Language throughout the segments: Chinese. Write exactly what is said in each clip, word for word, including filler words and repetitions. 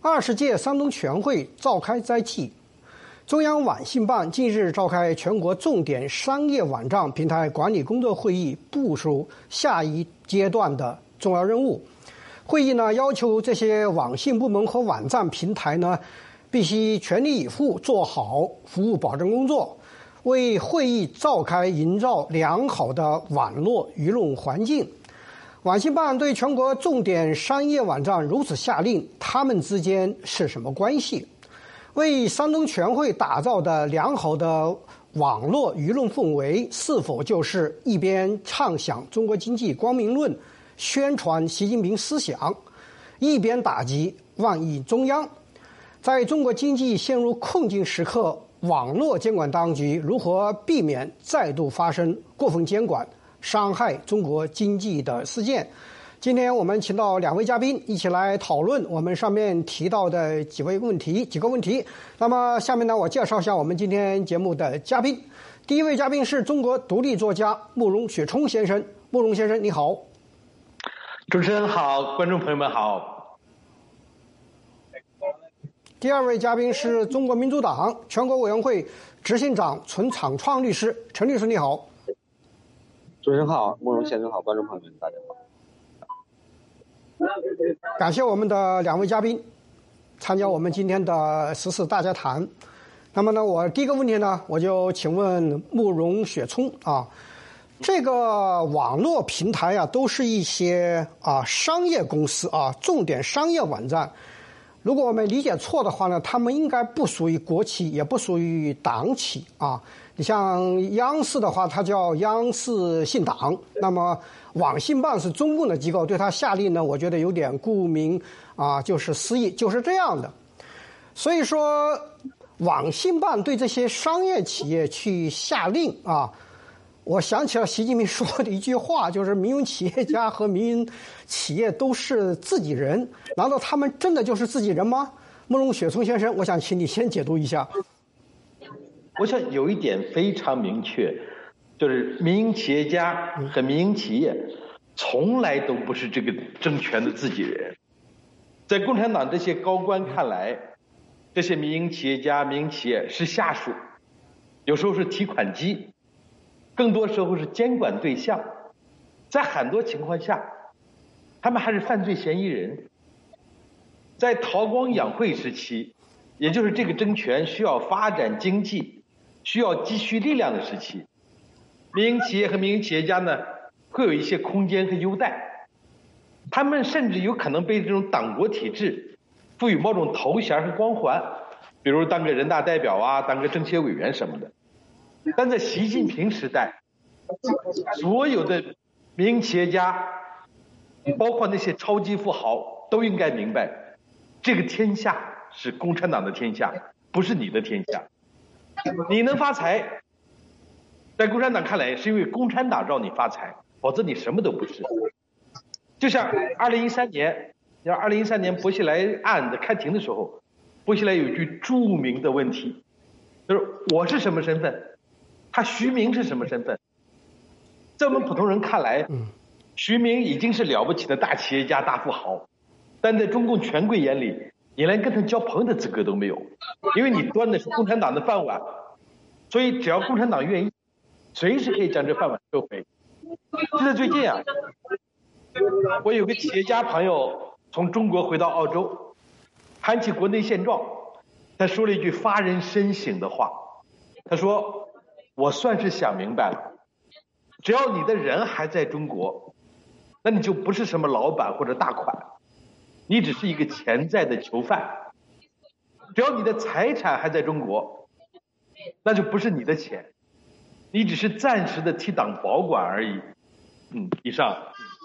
二十届三中全会召开在即，中央网信办近日召开全国重点商业网站平台管理工作会议，部署下一阶段的重要任务。会议呢要求这些网信部门和网站平台呢，必须全力以赴做好服务保证工作，为会议召开营造良好的网络舆论环境。网信办对全国重点商业网站如此下令，他们之间是什么关系？为三中全会打造的良好的网络舆论氛围，是否就是一边畅想中国经济光明论，宣传习近平思想，一边打击万亿中央？在中国经济陷入困境时刻，网络监管当局如何避免再度发生过分监管伤害中国经济的事件？今天我们请到两位嘉宾一起来讨论我们上面提到的几位问题几个问题。那么下面呢，我介绍一下我们今天节目的嘉宾。第一位嘉宾是中国独立作家慕容雪聪先生。慕容先生你好。 主持人好，观众朋友们好。 第二位嘉宾是中国民主党全国委员会执行长陈长创律师。陈律师你好。 主持人好，慕容先生好，观众朋友们大家好。 感谢我们的两位嘉宾参加我们今天的时事大家谈。那么呢，我第一个问题呢，我就请问慕容雪聪啊，这个网络平台啊，都是一些啊商业公司啊，重点商业网站。如果我们理解错的话呢，他们应该不属于国企，也不属于党企啊。你像央视的话，它叫央视信党，那么网信办是中共的机构，对它下令呢，我觉得有点顾名啊，就是思义，就是这样的。所以说，网信办对这些商业企业去下令啊，我想起了习近平说的一句话，就是民营企业家和民营企业都是自己人，难道他们真的就是自己人吗？慕容雪聪先生，我想请你先解读一下。 我想有一点非常明确，就是民营企业家和民营企业从来都不是这个政权的自己人。在共产党这些高官看来，这些民营企业家、民营企业是下属，有时候是提款机，更多时候是监管对象。在很多情况下，他们还是犯罪嫌疑人。在韬光养晦时期，也就是这个政权需要发展经济，需要积蓄力量的时期，民营企业和民营企业家呢，会有一些空间和优待，他们甚至有可能被这种党国体制赋予某种头衔和光环，比如当个人大代表啊，当个政协委员什么的。但在习近平时代，所有的民营企业家，包括那些超级富豪，都应该明白，这个天下是共产党的天下，不是你的天下。你能发财，在共产党看来是因为共产党让你发财，否则你什么都不是。就像二零一三年，要二零一三年薄熙来案的开庭的时候，薄熙来有一句著名的问题，就是我是什么身份，他徐明是什么身份？在我们普通人看来，徐明已经是了不起的大企业家、大富豪，但在中共权贵眼里，你连跟他交朋友的资格都没有，因为你端的是共产党的饭碗，所以只要共产党愿意，随时可以将这饭碗收回。就在最近啊，我有个企业家朋友从中国回到澳洲，谈起国内现状，他说了一句发人深省的话，他说：“我算是想明白了，只要你的人还在中国，那你就不是什么老板或者大款。”你只是一个潜在的囚犯，只要你的财产还在中国，那就不是你的钱，你只是暂时的替党保管而已。嗯，以上。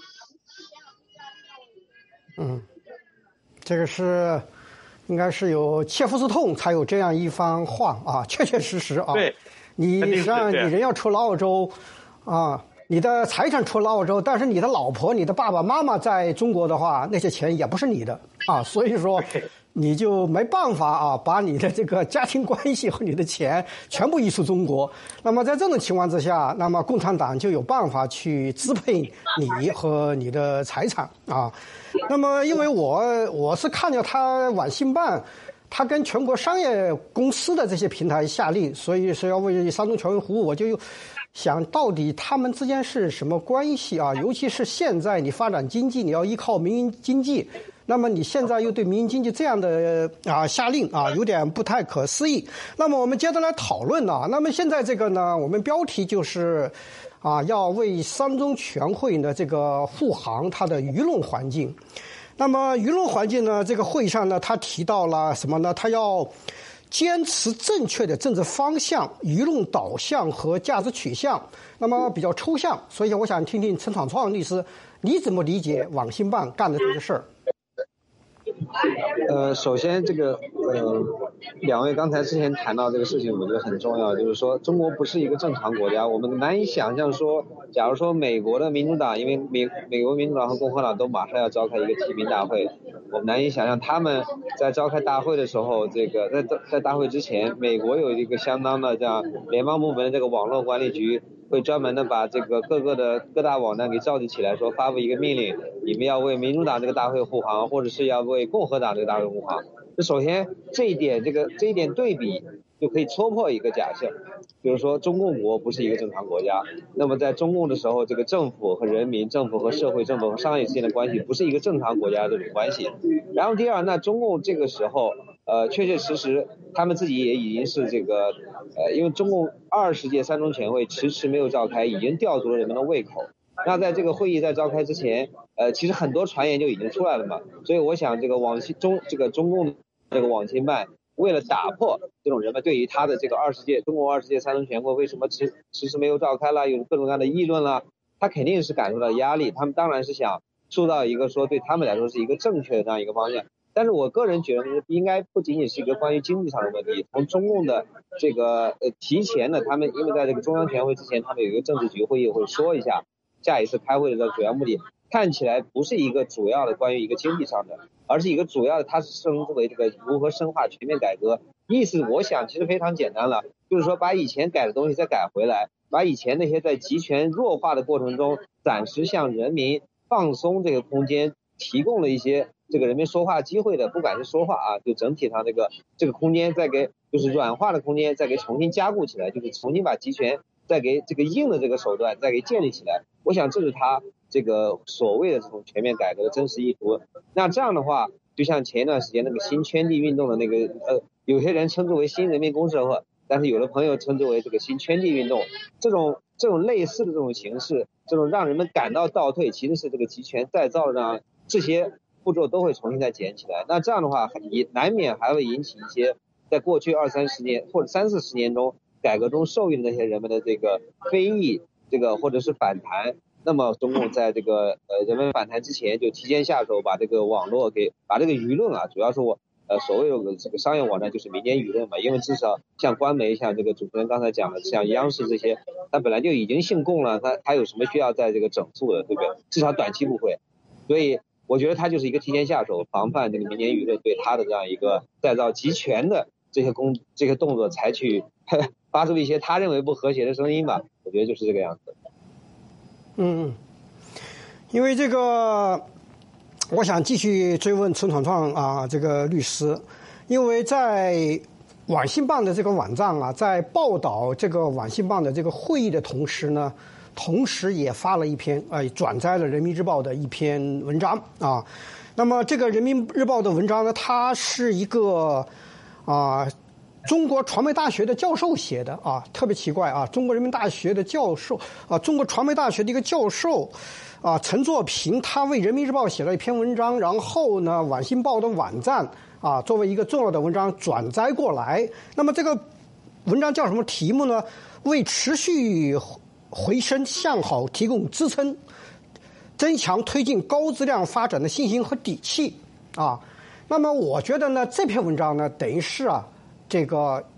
嗯，这个是应该是有切肤之痛才有这样一番话啊，确确实实啊。 对， 你实际上你人要出了澳洲啊， 你的财产出了澳洲，但是你的老婆、你的爸爸妈妈在中国的话，那些钱也不是你的啊，所以说你就没办法啊，把你的这个家庭关系和你的钱全部移出中国。那么在这种情况之下，那么共产党就有办法去支配你和你的财产啊。那么因为我我是看见他网信办。他跟全国商业公司的这些平台下令，所以是要为三中全会服务。我就想到底他们之间是什么关系啊？尤其是现在你发展经济，你要依靠民营经济，那么你现在又对民营经济这样的啊下令啊，有点不太可思议。那么我们接着来讨论啊。那么现在这个呢，我们标题就是啊，要为三中全会呢这个护航它的舆论环境。那么舆论环境呢？这个会上呢，他提到了什么呢？他要坚持正确的政治方向、舆论导向和价值取向。那么比较抽象，所以我想听听陈闯闯律师，你怎么理解网信办干的这个事儿？ 呃，首先这个呃，两位刚才之前谈到这个事情，我觉得很重要，就是说中国不是一个正常国家，我们难以想象说，假如说美国的民主党，因为美美国民主党和共和党都马上要召开一个提名大会，我们难以想象他们在召开大会的时候，这个在在大会之前，美国有一个相当的这样联邦部门的这个网络管理局。会专门的把这个各个的各大网站给召集起来，说发布一个命令，你们要为民主党这个大会护航，或者是要为共和党这个大会护航。这首先这一点，这个这一点对比就可以戳破一个假设，比如说中共国不是一个正常国家，那么在中共的时候，这个政府和人民、政府和社会、政府和商业之间的关系不是一个正常国家的这种关系。然后第二，那中共这个时候。呃，确确实实，他们自己也已经是这个，呃，因为中共二十届三中全会迟迟没有召开，已经吊足了人们的胃口。那在这个会议在召开之前，呃，其实很多传言就已经出来了嘛。所以我想，这个网信中这个中共这个网信办，为了打破这种人们对于他的这个二十届中国二十届三中全会为什么迟迟迟没有召开了，有各种各样的议论啦，他肯定是感受到压力。他们当然是想塑造一个说对他们来说是一个正确的这样一个方向。但是我个人觉得应该不仅仅是一个关于经济上的问题，从中共的这个呃提前的，他们因为在这个中央全会之前，他们有一个政治局会议会说一下下一次开会的主要目的，看起来不是一个主要的关于一个经济上的，而是一个主要的，它是称之为这个如何深化全面改革。意思我想其实非常简单了，就是说把以前改的东西再改回来，把以前那些在集权弱化的过程中暂时向人民放松这个空间，提供了一些这个人民说话机会的，不管是说话啊，就整体上这个这个空间再给就是软化的空间再给重新加固起来，就是重新把集权再给这个硬的这个手段再给建立起来。我想这是他这个所谓的这种全面改革的真实意图。那这样的话，就像前一段时间那个新圈地运动的那个呃，有些人称之为新人民公社会，但是有的朋友称之为这个新圈地运动，这种这种类似的这种形式，这种让人们感到倒退，其实是这个集权再造的这些步骤都会重新再捡起来。那这样的话也难免还会引起一些在过去二三十年或者三四十年中改革中受益的那些人们的这个非议，这个或者是反弹。那么中共在这个呃人们反弹之前就提前下手，把这个网络给把这个舆论啊，主要是我呃所谓的这个商业网站就是民间舆论嘛，因为至少像官媒，像这个主持人刚才讲的，像央视这些，它本来就已经姓共了，它还有什么需要在这个整肃的，对不对？至少短期不会。所以我觉得它就是一个提前下手，防范这个民间舆论对它的这样一个再造集权的这些工这些动作采取发出一些他认为不和谐的声音吧，我觉得就是这个样子。 嗯，因为这个，我想继续追问陈闯闯啊，这个律师，因为在网信办的这个网站啊，在报道这个网信办的这个会议的同时呢，同时也发了一篇呃转载了人民日报的一篇文章啊。那么这个人民日报的文章呢，它是一个啊。中国传媒大学的教授写的啊，特别奇怪啊！中国人民大学的教授啊，中国传媒大学的一个教授啊，陈作平，他为人民日报写了一篇文章，然后呢，网信报的网站啊，作为一个重要的文章转载过来。那么这个文章叫什么题目呢？为持续回升向好提供支撑，增强推进高质量发展的信心和底气啊。那么我觉得呢，这篇文章呢，等于是啊。这个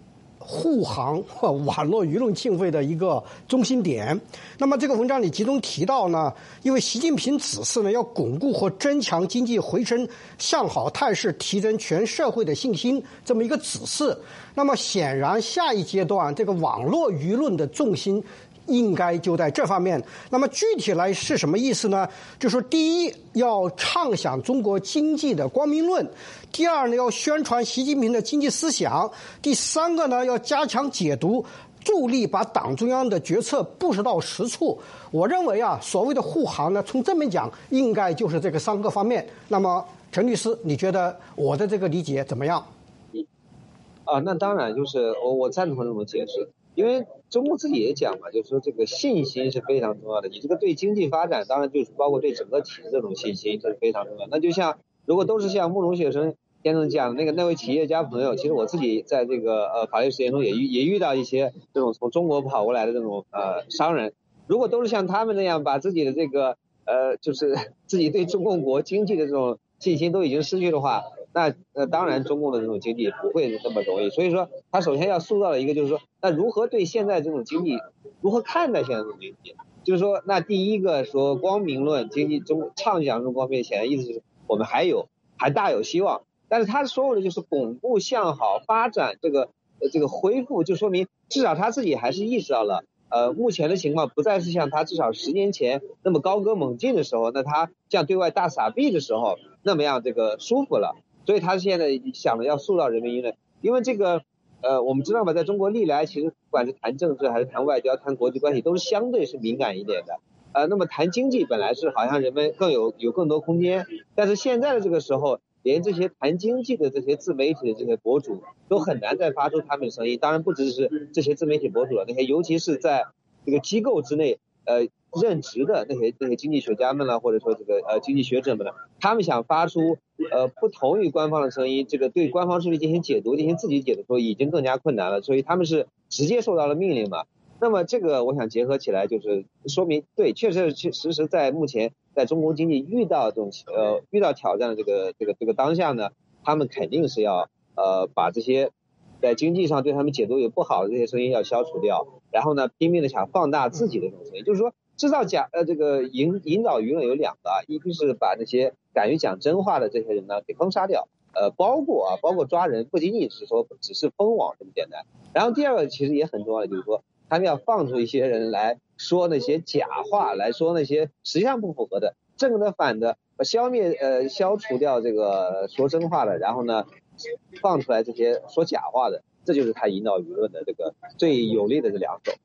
护航网络舆论庆会的一个中心点。那么这个文章里集中提到呢，因为习近平指示呢要巩固和增强经济回升向好态势，提升全社会的信心这么一个指示。那么显然下一阶段这个网络舆论的重心应该就在这方面。那么具体来是什么意思呢？就是说，第一，要畅想中国经济的光明论；第二呢，要宣传习近平的经济思想；第三个呢，要加强解读，助力把党中央的决策布施到实处。我认为啊，所谓的护航呢，从正面讲，应该就是这个三个方面。那么，陈律师，你觉得我的这个理解怎么样？ 啊，那当然就是我我赞同这种解释。因为中共自己也讲嘛，就是说这个信心是非常重要的。你这个对经济发展，当然就是包括对整个体制这种信心，这是非常重要。那就像如果都是像慕容雪生先生讲的那个那位企业家朋友，其实我自己在这个呃法律实践中也遇也遇到一些这种从中国跑过来的这种呃商人，如果都是像他们那样把自己的这个呃就是自己对中共国经济的这种信心都已经失去的话，那呃当然中共的这种经济不会那么容易。所以说他首先要塑造的一个就是说，那如何对现在这种经济如何看待现在这种经济，就是说那第一个说光明论经济中畅想中光明，显然意思是我们还有还大有希望。但是他说的就是巩固向好发展这个呃这个恢复，就说明至少他自己还是意识到了呃目前的情况不再是像他至少十年前那么高歌猛进的时候，那他像对外大撒币的时候那么样这个舒服了。所以他现在想着要塑造人民舆论。因为这个呃我们知道吧，在中国历来其实不管是谈政治还是谈外交谈国际关系都是相对是敏感一点的。呃那么谈经济本来是好像人们更有有更多空间，但是现在的这个时候连这些谈经济的这些自媒体的这些博主都很难再发出他们的声音。当然不只是这些自媒体博主了，那些尤其是在这个机构之内呃任职的那些那些经济学家们了，或者说这个呃经济学者们了，他们想发出呃不同于官方的声音，这个对官方势力进行解读进行自己解读说已经更加困难了，所以他们是直接受到了命令嘛。那么这个我想结合起来就是说明，对，确实确实实在目前在中国经济遇到这种呃遇到挑战的这个这个这个当下呢，他们肯定是要呃把这些在经济上对他们解读也不好的这些声音要消除掉，然后呢拼命的想放大自己的这种声音。就是说制造假呃这个引引导舆论有两个啊，一个是把那些敢于讲真话的这些人呢给封杀掉，呃包括啊包括抓人，不仅仅是说只是封网这么简单。然后第二个其实也很重要的就是说，他们要放出一些人来说那些假话，来说那些实际上不符合的，正的反的，消灭呃消除掉这个说真话的，然后呢放出来这些说假话的，这就是他引导舆论的这个最有力的这两手。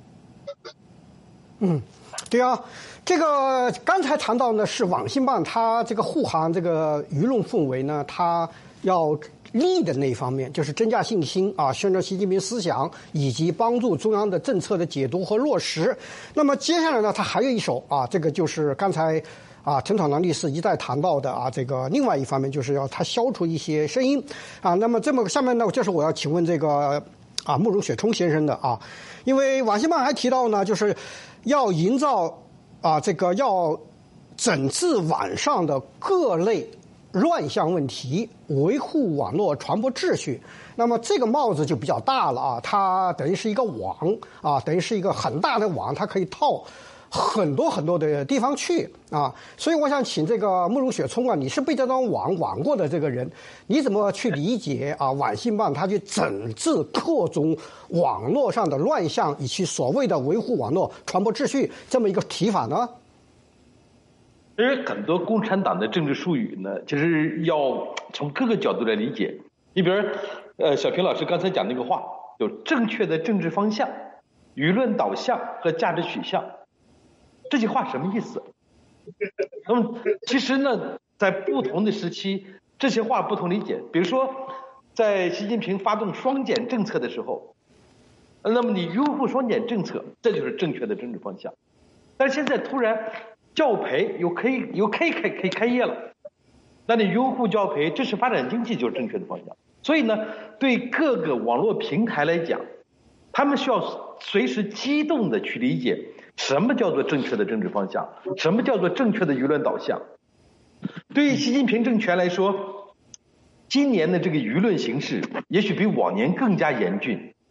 嗯，对啊，这个刚才谈到呢是网信办它这个护航这个舆论氛围呢，它要利的那一方面就是增加信心啊，宣传习近平思想以及帮助中央的政策的解读和落实。那么接下来呢，它还有一手啊，这个就是刚才啊陈闯南律师一再谈到的啊，这个另外一方面就是要它消除一些声音啊。那么这么下面呢，这是我要请问这个啊慕容雪冲先生的啊，因为网信办还提到呢，就是要营造啊这个要整治网上的各类乱象问题，维护网络传播秩序。那么这个帽子就比较大了啊，它等于是一个网啊，等于是一个很大的网，它可以套很多很多的地方去啊。所以我想请这个慕容雪冲啊，你是被这张网网过的这个人，你怎么去理解啊网信办它去整治各种网络上的乱象，以及所谓的维护网络传播秩序这么一个提法呢？ 其实很多共产党的政治术语呢，其实要从各个角度来理解。你比如呃小平老师刚才讲那个话，有正确的政治方向、舆论导向和价值取向，这句话什么意思？那么其实呢，在不同的时期，这些话不同理解。比如说，在习近平发动双减政策的时候，那么你拥护双减政策，这就是正确的政治方向。但是现在突然教培有可以有可以开可以开业了，那你拥护教培，这是发展经济就是正确的方向。所以呢，对各个网络平台来讲，他们需要随时机动的去理解什么叫做正确的政治方向，什么叫做正确的舆论导向。对于习近平政权来说，今年的这个舆论形势也许比往年更加严峻，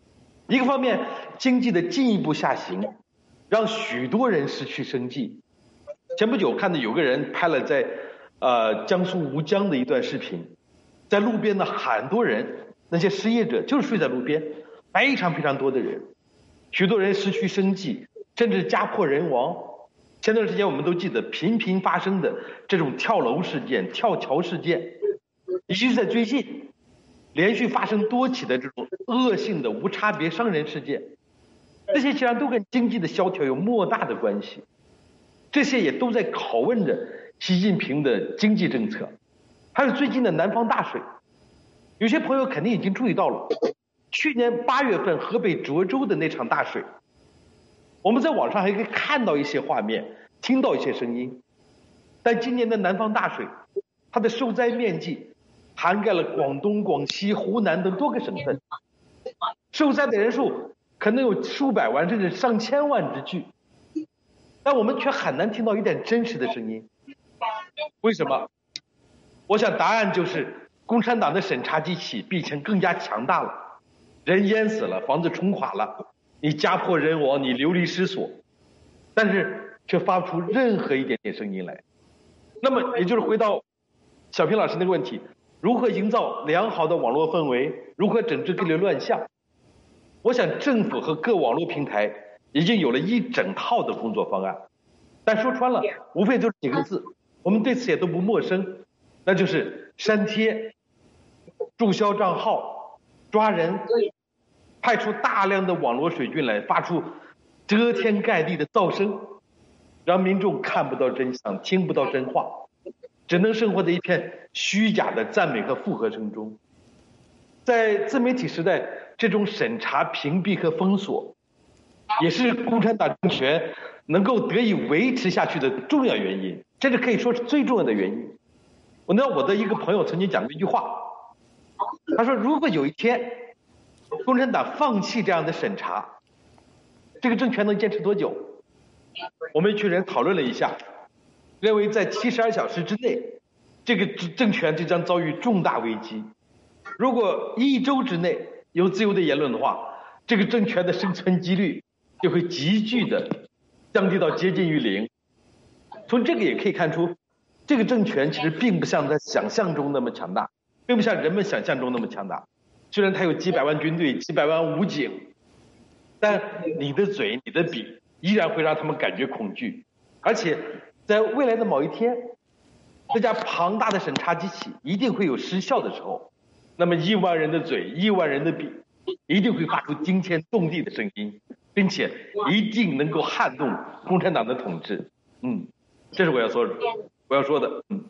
一个方面，经济的进一步下行，让许多人失去生计。前不久看到有个人拍了在呃江苏吴江的一段视频，在路边的很多人，那些失业者就是睡在路边，非常非常多的人，许多人失去生计，甚至家破人亡。前段时间我们都记得频频发生的这种跳楼事件、跳桥事件，以及在最近连续发生多起的这种恶性的无差别伤人事件，这些其实都跟经济的萧条有莫大的关系。这些也都在拷问着习近平的经济政策。还有最近的南方大水，有些朋友肯定已经注意到了，去年八月份河北涿州的那场大水，我们在网上还可以看到一些画面，听到一些声音。但今年的南方大水，它的受灾面积涵盖了广东、广西、湖南等多个省份，受灾的人数可能有数百万甚至上千万之巨，但我们却很难听到一点真实的声音。为什么？我想答案就是共产党的审查机器比以前更加强大了，人淹死了，房子冲垮了，你家破人亡，你流离失所，但是却发不出任何一点点声音来。那么也就是回到小平老师那个问题，如何营造良好的网络氛围，如何整治各类乱象，我想政府和各网络平台已经有了一整套的工作方案，但说穿了无非就是几个字，我们对此也都不陌生，那就是删帖、注销账号、抓人，派出大量的网络水军来发出遮天盖地的噪声，让民众看不到真相，听不到真话，只能生活在一片虚假的赞美和附和声中。在自媒体时代，这种审查、屏蔽和封锁，也是共产党政权能够得以维持下去的重要原因，这是可以说是最重要的原因。我呢，我的一个朋友曾经讲过一句话，他说，如果有一天共产党放弃这样的审查，这个政权能坚持多久？我们一群人讨论了一下，认为在七十二小时之内，这个政权就将遭遇重大危机。如果一周之内有自由的言论的话，这个政权的生存几率就会急剧的降低到接近于零。从这个也可以看出，这个政权其实并不像在想象中那么强大，并不像人们想象中那么强大。虽然它有几百万军队、几百万武警，但你的嘴、你的笔依然会让他们感觉恐惧。而且在未来的某一天，这家庞大的审查机器一定会有失效的时候，那么亿万人的嘴、亿万人的笔一定会发出惊天动地的声音，并且一定能够撼动共产党的统治。嗯，这是我要说的，我要说的。嗯。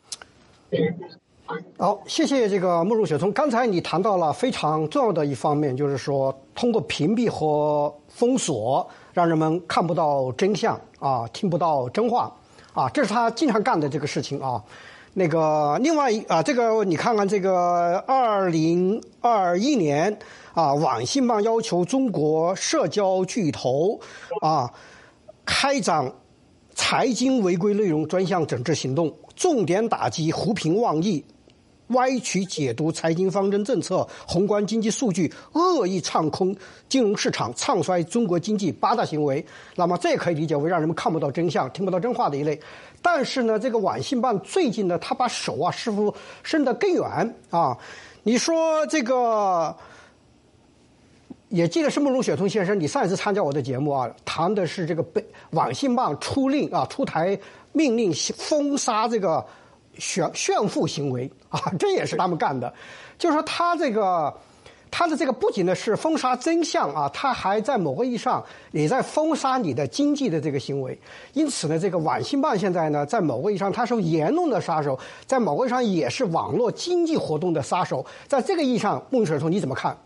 好，谢谢这个慕容雪聪。刚才你谈到了非常重要的一方面，就是说通过屏蔽和封锁，让人们看不到真相啊，听不到真话啊，这是他经常干的这个事情啊。那个另外啊，这个你看看这个二零二一年啊，网信办要求中国社交巨头啊开展财经违规内容专项整治行动，重点打击胡评妄议、歪曲解读财经方针政策、宏观经济数据、恶意唱空金融市场、唱衰中国经济八大行为。那么这也可以理解为让人们看不到真相、听不到真话的一类。但是呢，这个网信办最近呢，他把手啊似乎伸得更远啊。你说这个，也记得是慕容雪聪先生，你上一次参加我的节目啊，谈的是这个被网信办出令啊，出台命令封杀这个炫炫富行为啊，这也是他们干的。就是说他这个他的这个不仅呢是封杀真相啊，他还在某个意义上也在封杀你的经济的这个行为。因此呢，这个网信办现在呢，在某个意义上它是言论的杀手，在某个意义上也是网络经济活动的杀手。在这个意义上，慕容雪聪你怎么看？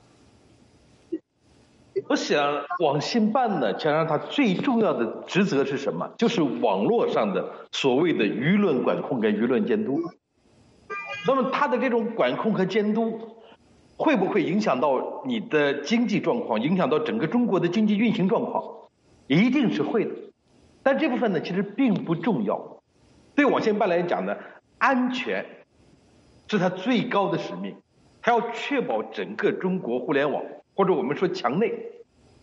我想网信办呢，想让它最重要的职责是什么？就是网络上的所谓的舆论管控跟舆论监督。那么它的这种管控和监督会不会影响到你的经济状况，影响到整个中国的经济运行状况？一定是会的。但这部分呢，其实并不重要。对网信办来讲呢，安全是它最高的使命，它要确保整个中国互联网，或者我们说墙内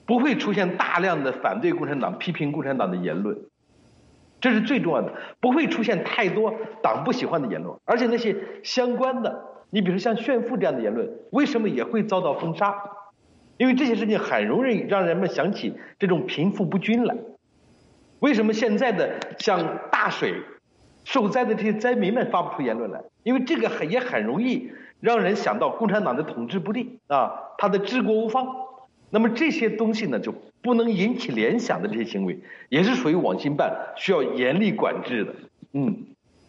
不会出现大量的反对共产党、批评共产党的言论，这是最重要的。不会出现太多党不喜欢的言论，而且那些相关的，你比如像炫富这样的言论，为什么也会遭到封杀？因为这些事情很容易让人们想起这种贫富不均来。为什么现在的像大水受灾的这些灾民们发不出言论来？因为这个很也很容易让人想到共产党的统治不力啊，他的治国无方。那么这些东西呢，就不能引起联想的这些行为，也是属于网信办需要严厉管制的。嗯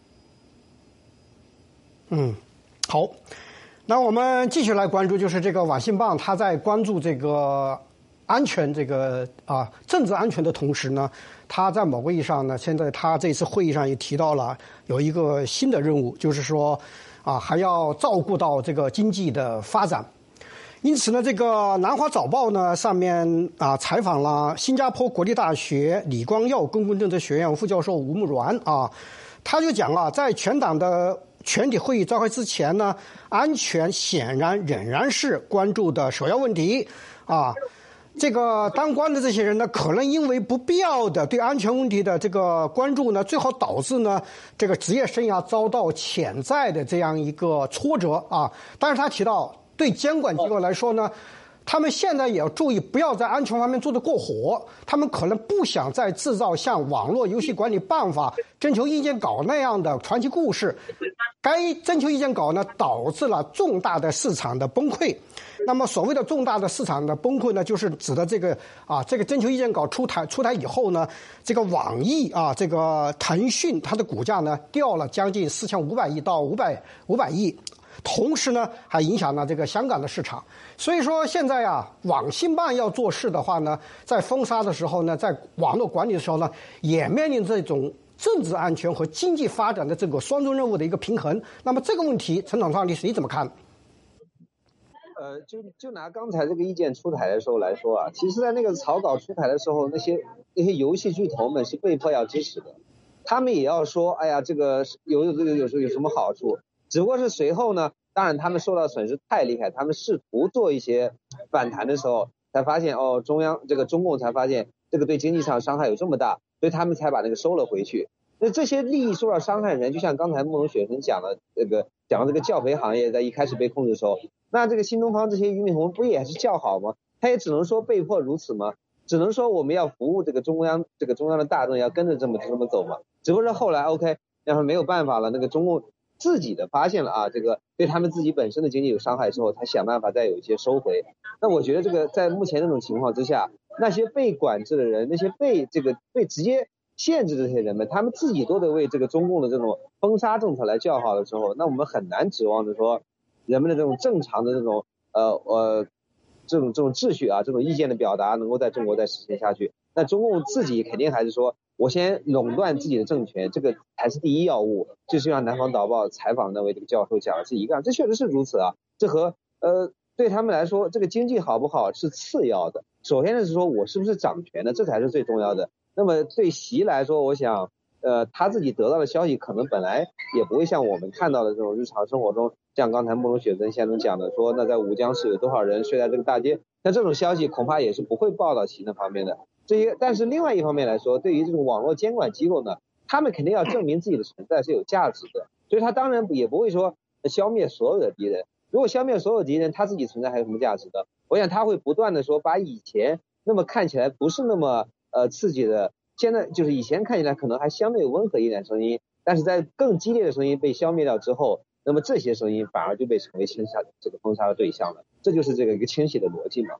嗯，好，那我们继续来关注，就是这个网信办，他在关注这个安全这个啊政治安全的同时呢，他在某个意义上呢，现在他这次会议上也提到了有一个新的任务，就是说啊还要照顾到这个经济的发展。因此呢，这个南华早报呢上面啊采访了新加坡国立大学李光耀公共政策学院副教授吴慕然啊，他就讲了，在全党的全体会议召开之前呢，安全显然仍然是关注的首要问题啊。这个当官的这些人呢，可能因为不必要的对安全问题的这个关注呢，最后导致呢这个职业生涯遭到潜在的这样一个挫折啊。但是他提到，对监管机构来说呢，他们现在也要注意，不要在安全方面做得过火。他们可能不想再制造像网络游戏管理办法征求意见稿那样的传奇故事。该征求意见稿呢，导致了重大的市场的崩溃。那么所谓的重大的市场的崩溃呢，就是指的这个啊，这个征求意见稿出台出台以后呢，这个网易啊，这个腾讯它的股价呢掉了将近四千五百亿到五百五百亿。同时呢，还影响了这个香港的市场。所以说现在啊，网信办要做事的话呢，在封杀的时候呢，在网络管理的时候呢，也面临这种政治安全和经济发展的这个双重任务的一个平衡。那么这个问题，陈总创律师你怎么看？ 呃，就就拿刚才这个意见出台的时候来说啊，其实在那个草稿出台的时候，那些那些游戏巨头们是被迫要支持的，他们也要说，哎呀，这个有有这个有时候有什么好处。只不过是随后呢，当然他们受到损失太厉害，他们试图做一些反弹的时候，才发现哦，中央这个中共才发现这个对经济上伤害有这么大，所以他们才把那个收了回去。那这些利益受到伤害的人，就像刚才慕容雪芬讲了，这个讲了这个教培行业在一开始被控制的时候，那这个新东方这些俞敏洪不也是叫好吗？他也只能说被迫如此吗？只能说我们要服务这个中央这个中央的大众，要跟着这么这么走嘛。只不过是后来 OK， 然后没有办法了，那个中共自己的发现了啊，这个对他们自己本身的经济有伤害之后，他想办法再有一些收回。那我觉得这个在目前这种情况之下，那些被管制的人，那些被这个被直接限制的这些人们，他们自己都得为这个中共的这种封杀政策来叫好的时候，那我们很难指望着说人们的这种正常的这种呃呃这种这种秩序啊，这种意见的表达能够在中国再实现下去。那中共自己肯定还是说，我先垄断自己的政权，这个才是第一要务。就像南方导报采访那位这个教授讲的是一样，这确实是如此啊。这和呃对他们来说，这个经济好不好是次要的，首先是说我是不是掌权的，这才是最重要的。那么对习来说，我想呃他自己得到的消息可能本来也不会像我们看到的这种日常生活中，像刚才慕容雪珍先生讲的说，那在吴江市有多少人睡在这个大街，那这种消息恐怕也是不会报道习那方面的。这些，但是另外一方面来说，对于这种网络监管机构呢，他们肯定要证明自己的存在是有价值的，所以他当然也不会说消灭所有的敌人。如果消灭所有敌人，他自己存在还有什么价值的？我想他会不断的说，把以前那么看起来不是那么呃刺激的，现在就是以前看起来可能还相对温和一点声音，但是在更激烈的声音被消灭掉之后，那么这些声音反而就被成为清杀这个封杀的对象了。这就是这个一个清晰的逻辑嘛。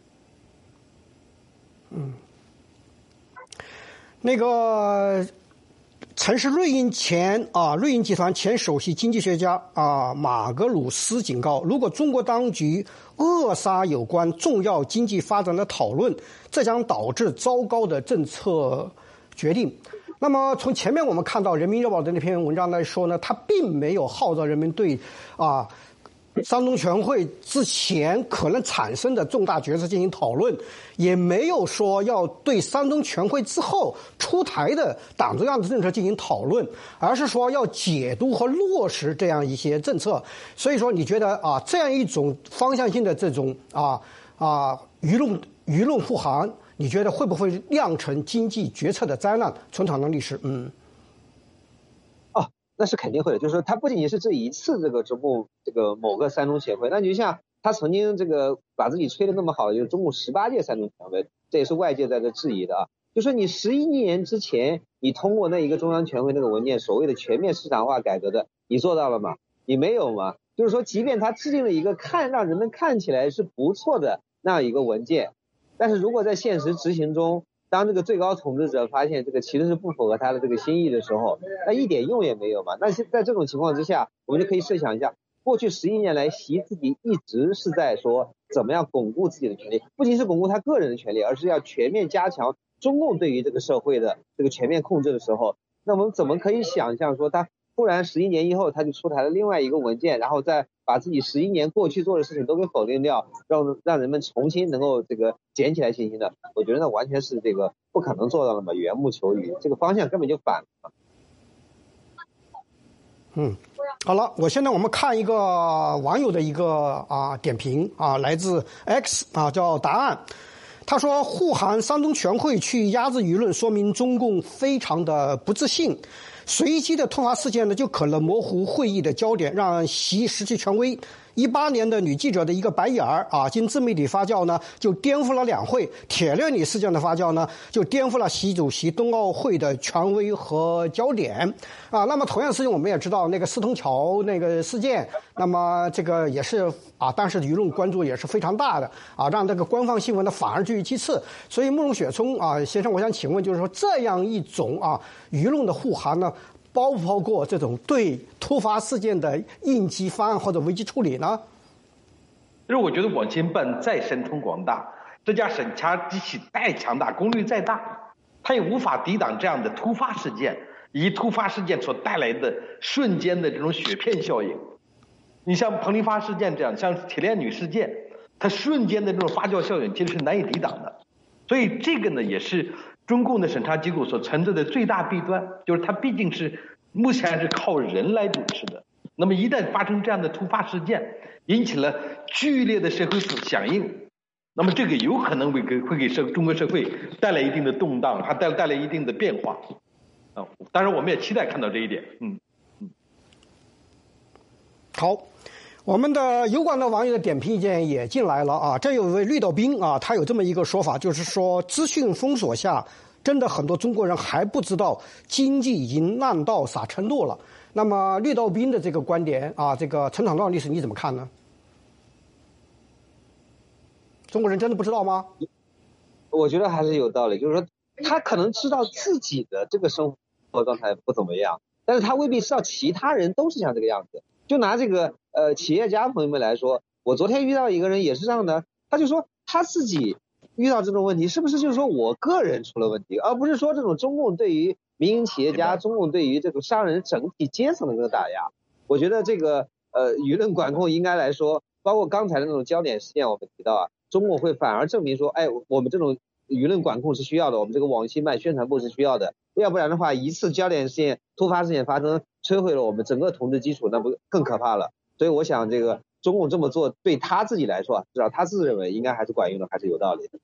嗯。那个曾是瑞银前啊，瑞银集团前首席经济学家啊马格鲁斯警告，如果中国当局扼杀有关重要经济发展的讨论，这将导致糟糕的政策决定。那么从前面我们看到人民日报的那篇文章来说呢，它并没有号召人们对啊三中全会之前可能产生的重大决策进行讨论，也没有说要对三中全会之后出台的党中央的政策进行讨论，而是说要解读和落实这样一些政策。所以说你觉得啊，这样一种方向性的这种啊啊舆论舆论护航，你觉得会不会酿成经济决策的灾难？陈长江律师，嗯， 哦，那是肯定会的。就是说，他不仅仅是这一次这个中共这个某个三中全会，那你就像他曾经这个把自己吹得那么好，就是中共十八届三中全会，这也是外界在这质疑的啊。就说你十一年之前你通过那一个中央全会那个文件，所谓的全面市场化改革的，你做到了吗？你没有吗？就是说，即便他制定了一个看让人们看起来是不错的那样一个文件，但是如果在现实执行中，当这个最高统治者发现这个其实是不符合他的这个心意的时候，那一点用也没有嘛。那在这种情况之下，我们就可以设想一下，过去十一年来，习自己一直是在说怎么样巩固自己的权利，不仅是巩固他个人的权利，而是要全面加强中共对于这个社会的这个全面控制的时候，那我们怎么可以想象说他突然十一年以后他就出台了另外一个文件，然后再把自己十一年过去做的事情都给否定掉，让让人们重新能够这个捡起来信心的？我觉得那完全是这个不可能做到的嘛，缘木求鱼，这个方向根本就反了。 嗯，好了，我现在我们看一个网友的一个啊点评啊，来自 X 啊，叫答案。他说，护航三中全会去压制舆论，说明中共非常的不自信。随机的突发事件呢，就可能模糊会议的焦点，让习失去权威。一八年的女记者的一个白眼儿啊，经自媒体发酵呢，就颠覆了两会。铁链女事件的发酵呢，就颠覆了习主席冬奥会的权威和焦点啊。那么同样事情我们也知道，那个四通桥那个事件，那么这个也是啊，当时舆论关注也是非常大的啊，让这个官方新闻呢反而居于其次。所以慕容雪聪啊先生，我想请问，就是说这样一种啊舆论的护航呢，包不包括这种对突发事件的应急方案或者危机处理呢？ 就是我觉得网信办再神通广大，这家审查机器再强大，功率再大，它也无法抵挡这样的突发事件，以及突发事件所带来的瞬间的这种雪片效应。你像彭丽发事件这样，像铁链女事件，它瞬间的这种发酵效应其实是难以抵挡的。所以这个呢，也是中共的审查机构所存在的最大弊端，就是它毕竟是目前是靠人来主持的。那么一旦发生这样的突发事件，引起了剧烈的社会响应，那么这个有可能会给会给社中国社会带来一定的动荡，还带带来一定的变化。啊，当然我们也期待看到这一点。嗯嗯， 好。我们的油管的网友的点评意见也进来了啊，这有一位绿豆兵啊，他有这么一个说法，就是说资讯封锁下，真的很多中国人还不知道经济已经烂到啥程度了。那么绿豆兵的这个观点啊，这个陈长壮律师你怎么看呢？中国人真的不知道吗？ 我觉得还是有道理，就是说他可能知道自己的这个生活状态不怎么样，但是他未必知道其他人都是像这个样子。就拿这个呃企业家朋友们来说，我昨天遇到一个人也是这样的，他就说他自己遇到这种问题，是不是就是说我个人出了问题，而不是说这种中共对于民营企业家、中共对于这个商人整体阶层的这个打压。我觉得这个呃舆论管控应该来说，包括刚才的那种焦点事件，我们提到啊，中共会反而证明说，哎，我们这种舆论管控是需要的，我们这个网信办宣传部是需要的，要不然的话，一次焦点事件、突发事件发生，摧毁了我们整个统治基础，那不更可怕了。所以我想，这个中共这么做，对他自己来说啊，至少他自认为应该还是管用的，还是有道理的。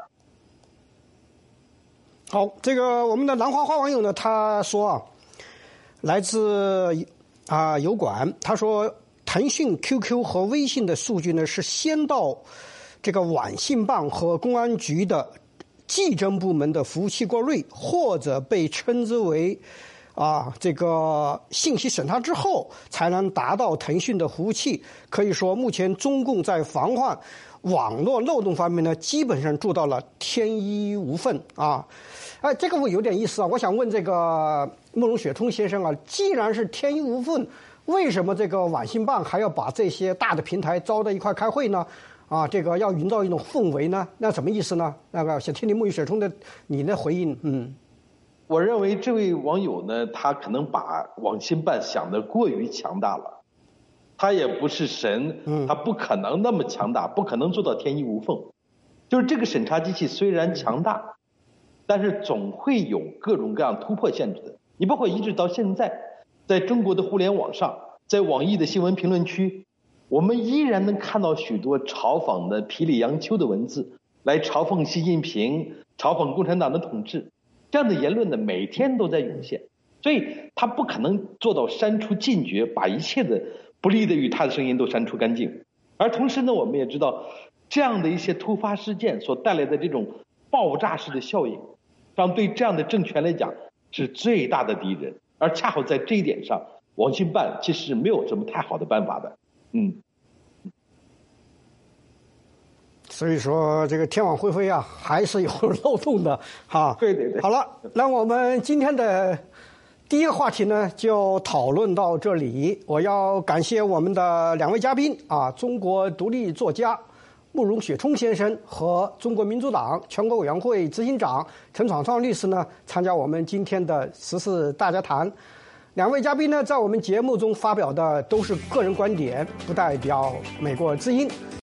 好，这个我们的兰花花网友呢，他说啊，来自啊油管，他说腾讯 Q Q 和微信的数据呢是先到这个网信办和公安局的技侦部门的服务器过滤，或者被称之为啊这个信息审查之后，才能达到腾讯的服务器。可以说，目前中共在防范网络漏洞方面呢，基本上做到了天衣无缝啊。哎，这个我有点意思啊，我想问这个慕容雪聪先生啊，既然是天衣无缝，为什么这个网信办还要把这些大的平台招到一块开会呢？啊，这个要营造一种氛围呢？那什么意思呢？那个想听听慕容雪聪的你的回应。嗯， 我认为这位网友呢，他可能把网信办想得过于强大了。他也不是神，他不可能那么强大，不可能做到天衣无缝。就是这个审查机器虽然强大，但是总会有各种各样突破限制的。你包括一直到现在，在中国的互联网上，在网易的新闻评论区，我们依然能看到许多嘲讽的、皮里杨秋的文字， 来嘲讽习近平、嘲讽共产党的统治，这样的言论呢，每天都在涌现，所以他不可能做到删除禁绝，把一切的不利的与他的声音都删除干净。而同时呢，我们也知道，这样的一些突发事件所带来的这种爆炸式的效应，让对这样的政权来讲是最大的敌人。而恰好在这一点上，网信办其实是没有什么太好的办法的。嗯。 所以说，这个天网恢恢啊，还是有漏洞的哈。 对对对。 好了，那我们今天的第一个话题呢，就讨论到这里。我要感谢我们的两位嘉宾啊，中国独立作家慕容雪冲先生和中国民主党全国委员会执行长陈闯创律师呢，参加我们今天的时事大家谈。两位嘉宾呢，在我们节目中发表的都是个人观点，不代表美国之音。